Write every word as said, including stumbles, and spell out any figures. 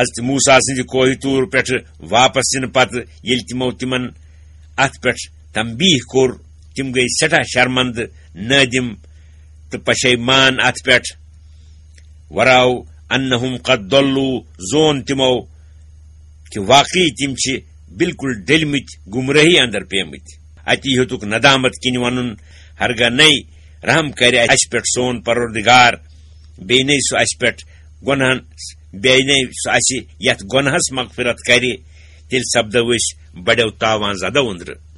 हजरत मूसा सिंद कोह तूर पे वापस इन पत ये तमो तिमन अत पे तंबीह कोर तिम गई सठा शर्मंद नदिम तो पशैमान अत पे वराव अन्नहुम कद दल्लू जोन तिमो कि वाकई तिम बिल्कुल डलमित गुमराही अंदर पेमत अति हेतुक नदामत किन वन हरगा नई रहम कर अस पे सोन परवरदिगार बे नई सह अस पे गुनहन बे नई सह यथ गुनहस मगफिरत कर तेल सपदो बड़ो तावान जदो अंदर।